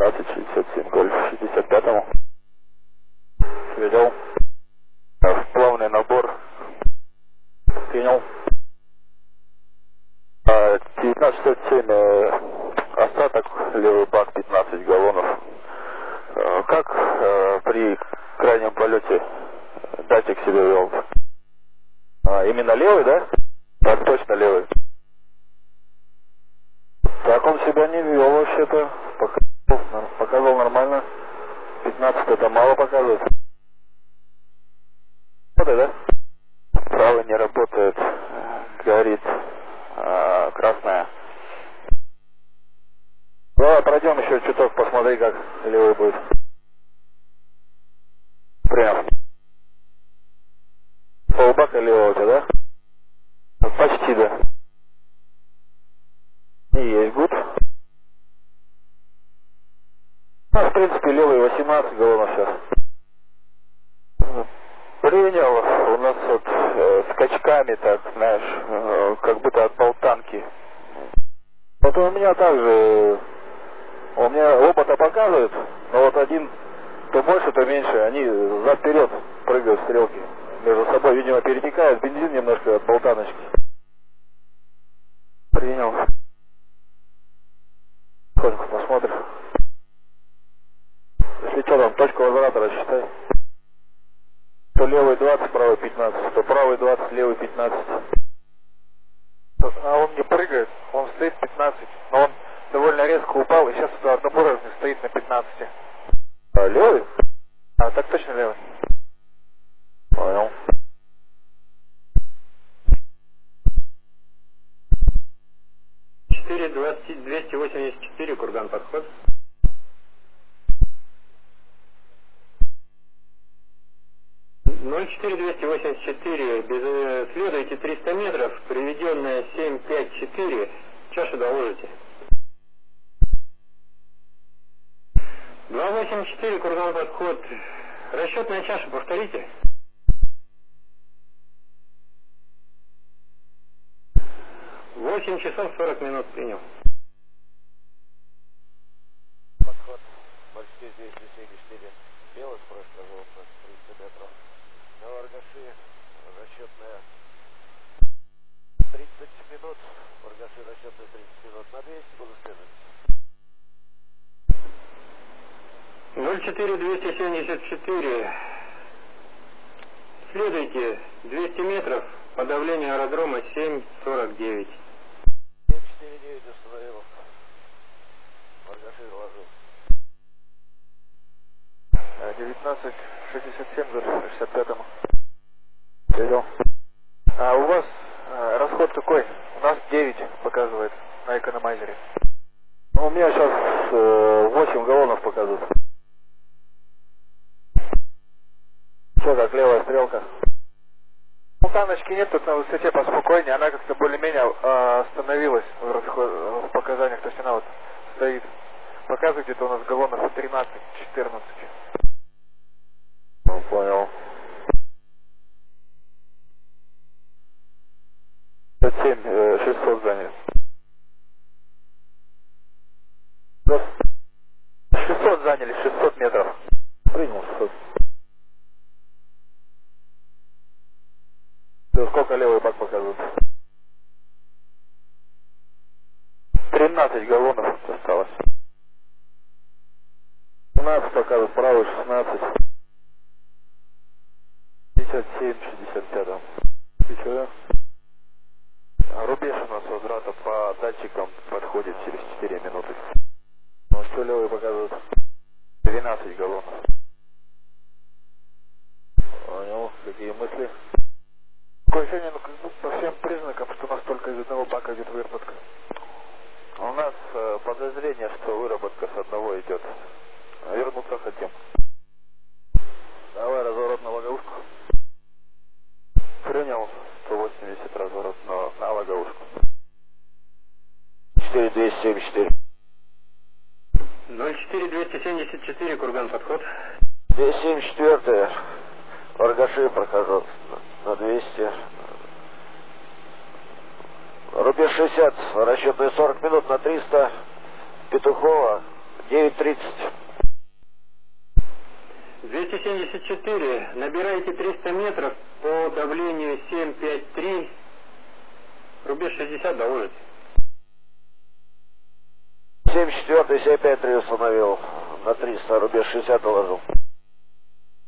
2067 Гольф 65-му. Видел. Плавный набор. Принял. 1967 остаток, левый бак 15 галлонов. Как при крайнем полете датчик себя вел? Именно левый, да? Так, точно левый. Так он себя не вел вообще-то. Показывал нормально. 15 это мало показывает. Да? Правый не работает. Горит красная. Давай пройдем еще чуток, посмотри, как левый будет. Прям. Полбака левого у тебя, да? Почти, да. И есть гуд. В принципе, левый 18 галлонов сейчас. Принял. У нас вот скачками, так, знаешь, как будто от болтанки. Вот у меня также, у меня оба-то показывают, но вот один то больше, то меньше, они зад-вперед прыгают стрелки. Между собой, видимо, перетекают, бензин немножко от болтаночки. Принял. Сколько посмотрим. Если что, там точку возврата рассчитай. То левый 20, правый 15, то правый 20, левый 15. А он не прыгает, он стоит 15, но он довольно резко упал и сейчас одноборожный стоит на 15. А левый? А, так точно левый. Понял. Четыре 284, курган, подход. — 04-284, следуйте 300 метров, приведенная 754, чашу доложите. 284, курган, подход. Расчетная чаша, повторите. 8 часов 40 минут принял. Подход. Морской 274. Белый скорость пожалуйста, 30 метров. На Варгаши расчетная 30 минут. Варгаши расчетная 30 минут. На 200 буду следовать. 04-274. Следуйте 200 метров по давлению аэродрома 749. 749 установил. Варгаши доложил. 1967 к 65-му. Видел. А у вас расход какой? У нас 9 показывает на экономайзере. Ну, у меня сейчас 8 галлонов показывают. Что, как левая стрелка? Болтаночки нет, тут на высоте поспокойнее, она как-то более-менее остановилась в показаниях, то есть она вот стоит. Показывает где-то у нас галлонов 13-14. Ну, понял. 7 600 заняли. 600 заняли, 600 метров. Принял 600. Сколько левый бак показывает? 13 галлонов осталось. 17 показывает, правый 16. 57, 65. И что? Рубеж у нас возврата по датчикам подходит через 4 минуты. Ну что левый показывает? 12 галлонов. Понял, какие мысли? Такое ощущение, ну как бы по всем признакам, что у нас только из одного бака идет выработка. У нас подозрение, что выработка с одного идет. Вернуться хотим. Давай разворот на логовушку. Принял 180 разворот на логовушку. 4274. 04-274, курган, подход. 274. Варгаши прохожу на 200. Рубеж 60. Расчетные 40 минут на 300. Петухова 9:30. 274. Набирайте 300 метров по давлению 753. Рубеж 60 доложите. 74-й 753 установил. На 300, рубеж 60 доложил.